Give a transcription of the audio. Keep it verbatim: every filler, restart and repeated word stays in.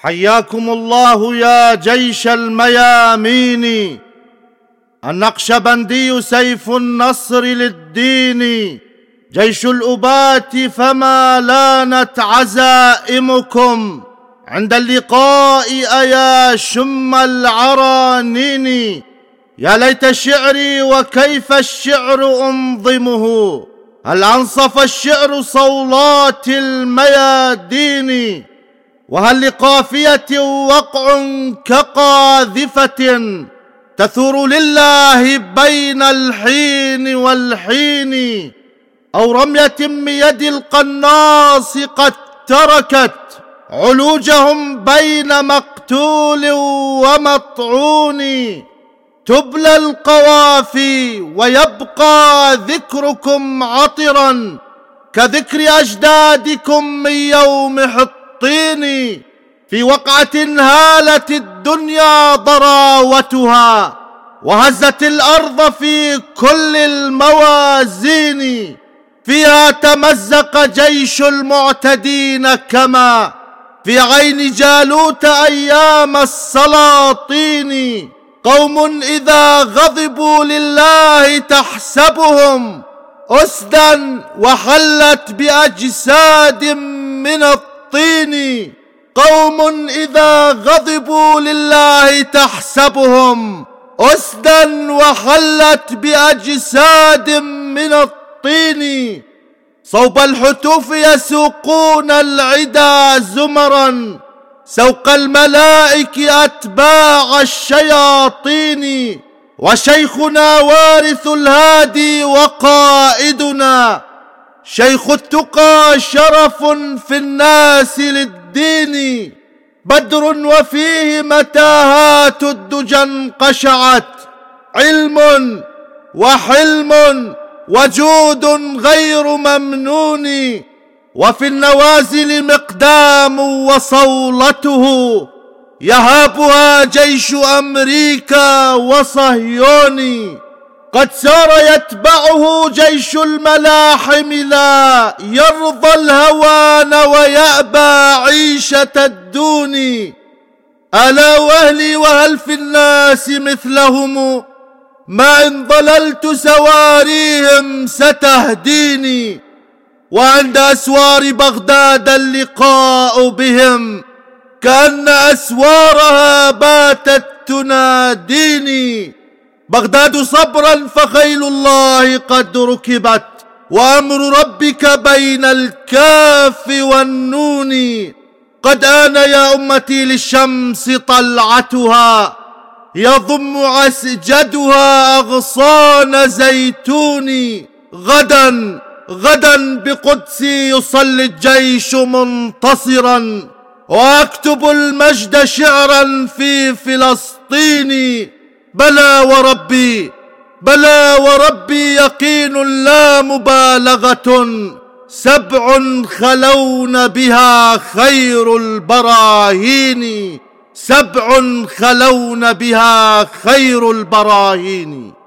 حياكم الله يا جيش الميامين، النقشبندي سيف النصر للدين، جيش الأبات فما لانت عزائمكم عند اللقاء أيا شم العرانين. يا ليت شعري وكيف الشعر أنظمه، هل أنصف الشعر صولات الميادين، وهل لقافية وقع كقاذفة تثور لله بين الحين والحين، أو رمية من يد القناص قد تركت علوجهم بين مقتول ومطعون. تبلى القوافي ويبقى ذكركم عطرا كذكر أجدادكم من يوم حطين، في وقعة هالت الدنيا ضراوتها وهزت الأرض في كل الموازين، فيها تمزق جيش المعتدين كما في عين جالوت أيام السلاطين. قوم إذا غضبوا لله تحسبهم أسدا وحلت بأجساد من الطين، قوم إذا غضبوا لله تحسبهم أسدا وحلت بأجساد من الطين. صوب الحتوف يسوقون العدا زمرا سوق الملائك أتباع الشياطين، وشيخنا وارث الهادي وقائدنا شيخ التقى شرف في الناس للدين، بدر وفيه متاهات الدجى انقشعت، علم وحلم وجود غير ممنون، وفي النوازل مقدام وصولته يهابها جيش أمريكا وصهيون. قد سار يتبعه جيش الملاحم لا يرضى الهوان ويأبى عيشة الدون. ألا وأهلي وهل في الناس مثلهم، ما إن ضللت سواريهم ستهديني، وعند أسوار بغداد اللقاء بهم كأن أسوارها باتت تناديني. بغداد صبرا فخيل الله قد ركبت، وأمر ربك بين الكاف والنون. قد آن يا أمتي للشمس طلعتها يضم عسجدها أغصان زيتون. غدا غدا بقدسي يصلي الجيش منتصرا، وأكتب المجد شعرا في فلسطين. بلى وربي بلى وربي يقين لا مبالغة، سبع خلون بها خير البراهين، سبع خلون بها خير البراهين.